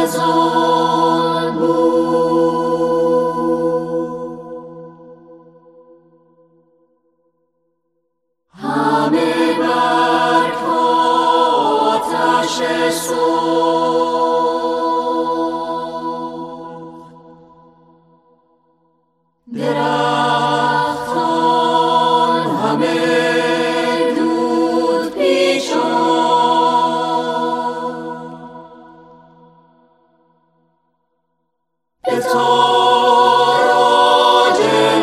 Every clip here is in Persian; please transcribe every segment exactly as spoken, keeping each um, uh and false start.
خزان بود، همه برگ آتش سوخت، درختان همه دود پیچان، به تاراج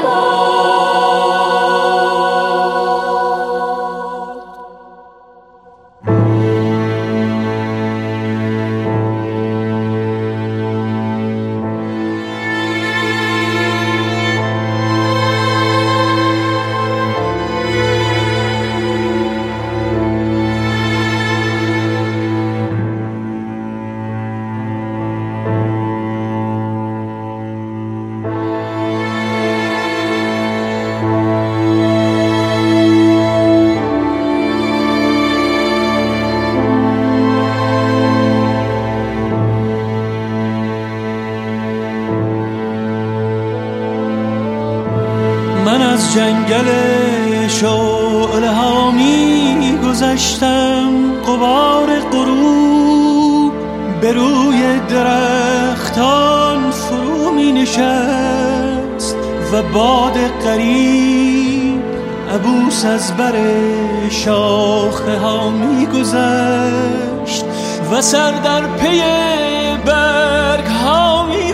من از جنگل شعله ها می گذشتم، غبار غروب به روی درختان فرو می نشست و باد غریب عبوس از بر شاخه ها می گذشت و سر در پی برگ ها می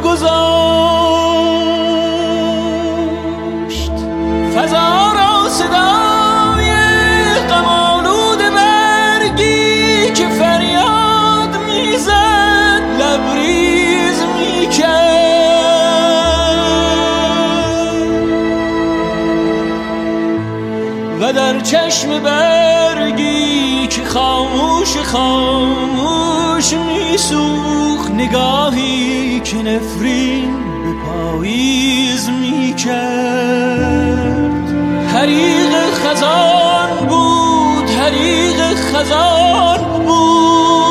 گذاشت. فضا را صدای غم‌آلود برگی که فریاد میزد لبریز میکرد و در چشم برگی که خاموش خاموش میسوخت نگاهی که نفرین به پاییز میکرد. حریق خزان بود، حریق خزان بود.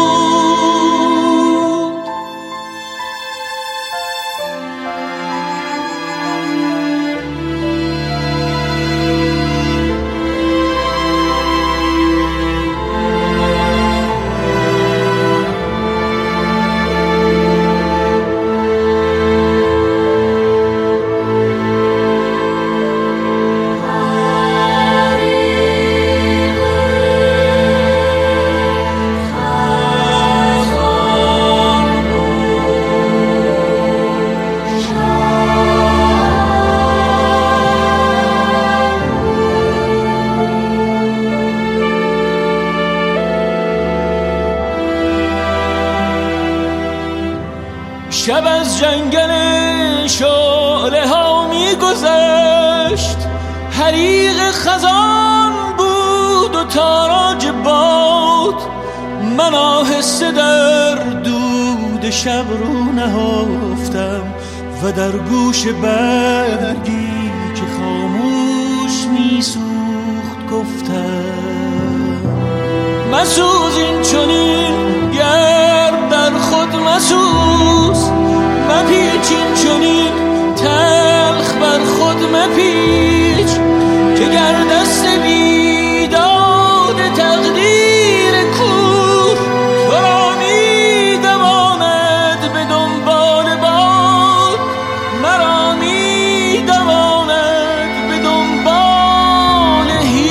شب از جنگل شعله ها می گذشت، حریق خزان بود و تاراج باد. من آهسته در دود شب رو نهفتم و در گوش برگی که خاموش می سوخت گفتم مسوز این چنین گرد در خود مسوز، مپیچ این چنین تلخ بر خود مپیچ که گر دست بیداد تقدیر کور تو را می دواند به دنبال باد، مرا می دواند به دنبال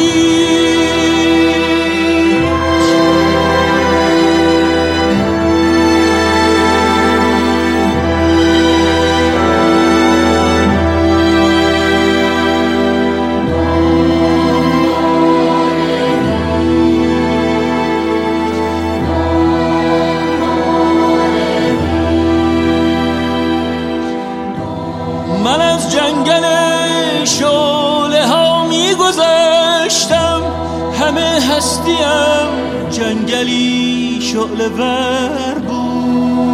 هیچ. من از جنگل شعله ها می گذشتم، همه هستیم جنگلی شعله ور بود.